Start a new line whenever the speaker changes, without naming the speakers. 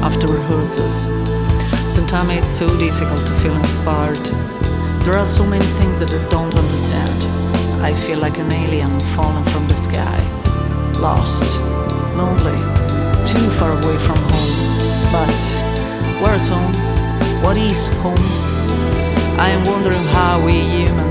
after rehearsals. Sometimes it's so difficult to feel inspired. There are so many things that I don't understand. I feel like an alien falling from the sky, lost, lonely, too far away from home. But where's home? What is home? I am wondering how we humans